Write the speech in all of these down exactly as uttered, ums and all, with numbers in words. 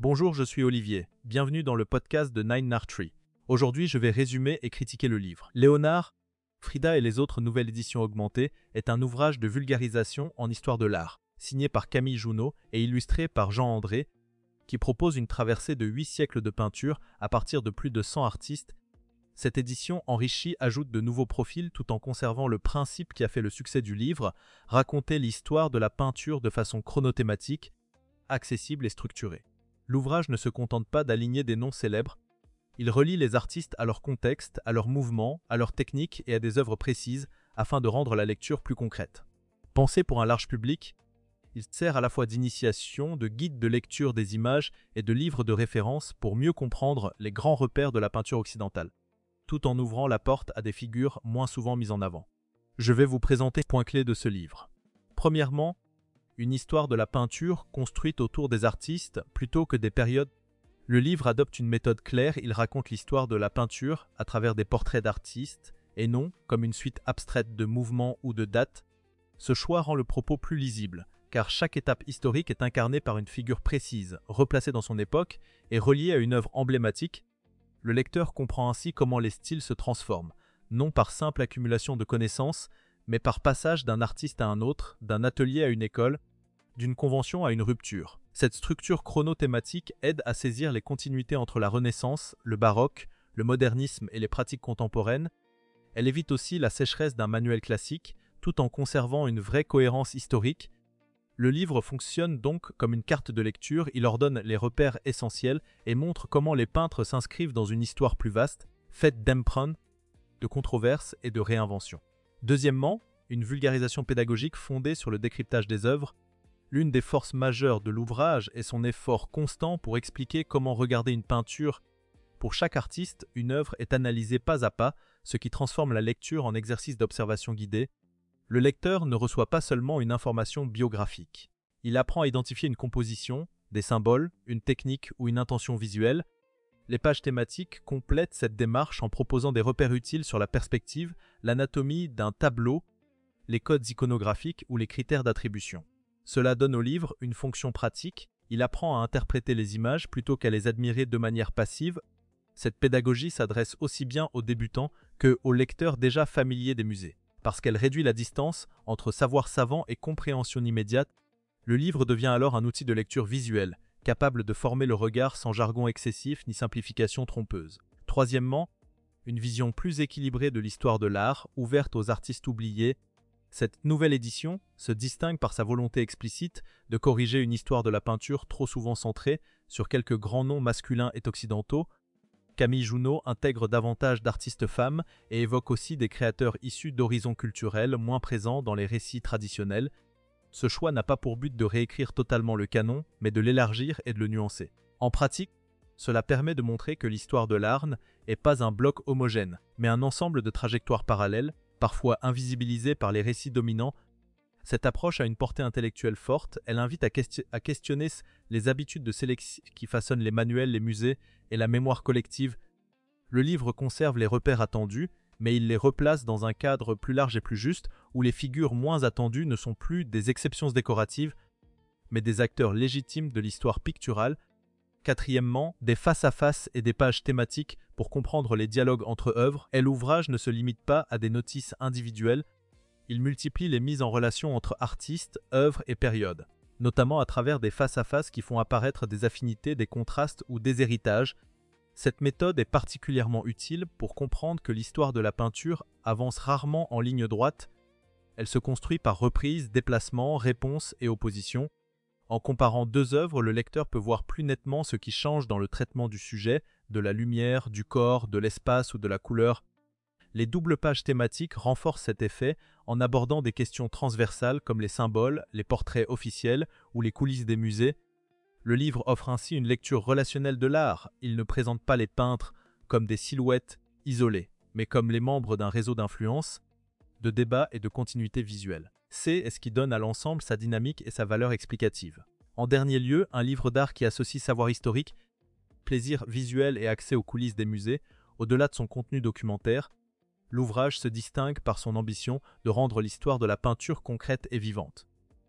Bonjour, je suis Olivier. Bienvenue dans le podcast de Nine Art Tree. Aujourd'hui, je vais résumer et critiquer le livre. Léonard, Frida et les autres nouvelles éditions augmentées est un ouvrage de vulgarisation en histoire de l'art, signé par Camille Junot et illustré par Jean André, qui propose une traversée de huit siècles de peinture à partir de plus de cent artistes. Cette édition enrichie ajoute de nouveaux profils tout en conservant le principe qui a fait le succès du livre, raconter l'histoire de la peinture de façon chronothématique, accessible et structurée. L'ouvrage ne se contente pas d'aligner des noms célèbres, il relie les artistes à leur contexte, à leurs mouvements, à leurs techniques et à des œuvres précises afin de rendre la lecture plus concrète. Pensé pour un large public, il sert à la fois d'initiation, de guide de lecture des images et de livre de référence pour mieux comprendre les grands repères de la peinture occidentale, tout en ouvrant la porte à des figures moins souvent mises en avant. Je vais vous présenter les points clés de ce livre. Premièrement, une histoire de la peinture construite autour des artistes plutôt que des périodes. Le livre adopte une méthode claire, il raconte l'histoire de la peinture à travers des portraits d'artistes et non comme une suite abstraite de mouvements ou de dates. Ce choix rend le propos plus lisible, car chaque étape historique est incarnée par une figure précise, replacée dans son époque et reliée à une œuvre emblématique. Le lecteur comprend ainsi comment les styles se transforment, non par simple accumulation de connaissances, mais par passage d'un artiste à un autre, d'un atelier à une école, d'une convention à une rupture. Cette structure chronothématique aide à saisir les continuités entre la Renaissance, le baroque, le modernisme et les pratiques contemporaines. Elle évite aussi la sécheresse d'un manuel classique, tout en conservant une vraie cohérence historique. Le livre fonctionne donc comme une carte de lecture, il ordonne les repères essentiels et montre comment les peintres s'inscrivent dans une histoire plus vaste, faite d'emprunts, de controverses et de réinventions. Deuxièmement, une vulgarisation pédagogique fondée sur le décryptage des œuvres. L'une des forces majeures de l'ouvrage est son effort constant pour expliquer comment regarder une peinture. Pour chaque artiste, une œuvre est analysée pas à pas, ce qui transforme la lecture en exercice d'observation guidée. Le lecteur ne reçoit pas seulement une information biographique. Il apprend à identifier une composition, des symboles, une technique ou une intention visuelle. Les pages thématiques complètent cette démarche en proposant des repères utiles sur la perspective, l'anatomie d'un tableau, les codes iconographiques ou les critères d'attribution. Cela donne au livre une fonction pratique, il apprend à interpréter les images plutôt qu'à les admirer de manière passive. Cette pédagogie s'adresse aussi bien aux débutants que aux lecteurs déjà familiers des musées. Parce qu'elle réduit la distance entre savoir savant et compréhension immédiate, le livre devient alors un outil de lecture visuelle, capable de former le regard sans jargon excessif ni simplification trompeuse. Troisièmement, une vision plus équilibrée de l'histoire de l'art, ouverte aux artistes oubliés. Cette nouvelle édition se distingue par sa volonté explicite de corriger une histoire de la peinture trop souvent centrée sur quelques grands noms masculins et occidentaux. Camille Junot intègre davantage d'artistes femmes et évoque aussi des créateurs issus d'horizons culturels moins présents dans les récits traditionnels. Ce choix n'a pas pour but de réécrire totalement le canon, mais de l'élargir et de le nuancer. En pratique, cela permet de montrer que l'histoire de l'art n'est pas un bloc homogène, mais un ensemble de trajectoires parallèles, parfois invisibilisées par les récits dominants. Cette approche a une portée intellectuelle forte, elle invite à, question à questionner les habitudes de sélection qui façonnent les manuels, les musées et la mémoire collective. Le livre conserve les repères attendus, mais il les replace dans un cadre plus large et plus juste, où les figures moins attendues ne sont plus des exceptions décoratives, mais des acteurs légitimes de l'histoire picturale. Quatrièmement, des face-à-face et des pages thématiques pour comprendre les dialogues entre œuvres. Et l'ouvrage ne se limite pas à des notices individuelles, il multiplie les mises en relation entre artistes, œuvres et périodes, notamment à travers des face-à-face qui font apparaître des affinités, des contrastes ou des héritages. Cette méthode est particulièrement utile pour comprendre que l'histoire de la peinture avance rarement en ligne droite. Elle se construit par reprises, déplacements, réponses et oppositions. En comparant deux œuvres, le lecteur peut voir plus nettement ce qui change dans le traitement du sujet, de la lumière, du corps, de l'espace ou de la couleur. Les doubles pages thématiques renforcent cet effet en abordant des questions transversales comme les symboles, les portraits officiels ou les coulisses des musées. Le livre offre ainsi une lecture relationnelle de l'art. Il ne présente pas les peintres comme des silhouettes isolées, mais comme les membres d'un réseau d'influence, de débat et de continuité visuelle. C'est ce qui donne à l'ensemble sa dynamique et sa valeur explicative. En dernier lieu, un livre d'art qui associe savoir historique, plaisir visuel et accès aux coulisses des musées, au-delà de son contenu documentaire. L'ouvrage se distingue par son ambition de rendre l'histoire de la peinture concrète et vivante.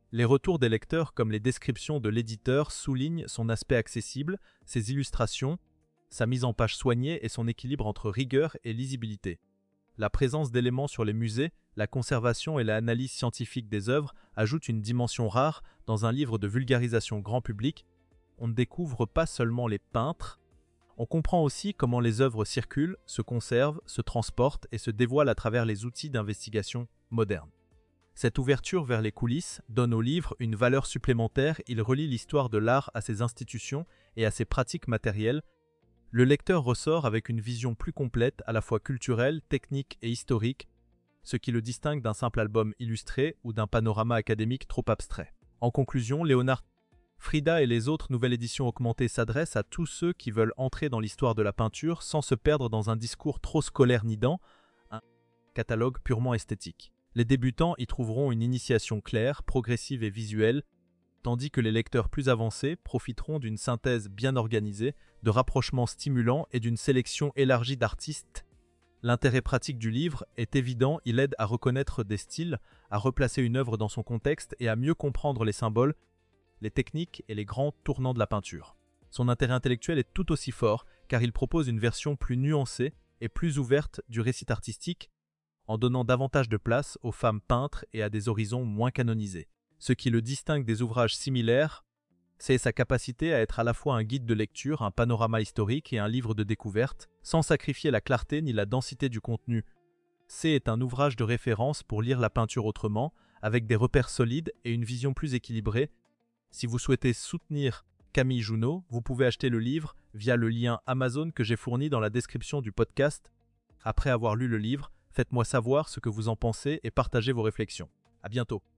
Les retours des lecteurs comme les descriptions de l'éditeur soulignent son aspect accessible, ses illustrations, sa mise en page soignée et son équilibre entre rigueur et lisibilité. La présence d'éléments sur les musées, la conservation et l'analyse scientifique des œuvres ajoutent une dimension rare dans un livre de vulgarisation grand public. On ne découvre pas seulement les peintres, on comprend aussi comment les œuvres circulent, se conservent, se transportent et se dévoilent à travers les outils d'investigation modernes. Cette ouverture vers les coulisses donne au livre une valeur supplémentaire, il relie l'histoire de l'art à ses institutions et à ses pratiques matérielles. Le lecteur ressort avec une vision plus complète, à la fois culturelle, technique et historique, ce qui le distingue d'un simple album illustré ou d'un panorama académique trop abstrait. En conclusion, Léonard Frida et les autres nouvelles éditions augmentées s'adressent à tous ceux qui veulent entrer dans l'histoire de la peinture sans se perdre dans un discours trop scolaire nidant, un catalogue purement esthétique. Les débutants y trouveront une initiation claire, progressive et visuelle, tandis que les lecteurs plus avancés profiteront d'une synthèse bien organisée, de rapprochements stimulants et d'une sélection élargie d'artistes. L'intérêt pratique du livre est évident, il aide à reconnaître des styles, à replacer une œuvre dans son contexte et à mieux comprendre les symboles, les techniques et les grands tournants de la peinture. Son intérêt intellectuel est tout aussi fort car il propose une version plus nuancée et plus ouverte du récit artistique en donnant davantage de place aux femmes peintres et à des horizons moins canonisés. Ce qui le distingue des ouvrages similaires, c'est sa capacité à être à la fois un guide de lecture, un panorama historique et un livre de découverte, sans sacrifier la clarté ni la densité du contenu. C est un ouvrage de référence pour lire la peinture autrement, avec des repères solides et une vision plus équilibrée. Si vous souhaitez soutenir Camille Junot, vous pouvez acheter le livre via le lien Amazon que j'ai fourni dans la description du podcast. Après avoir lu le livre, faites-moi savoir ce que vous en pensez et partagez vos réflexions. À bientôt.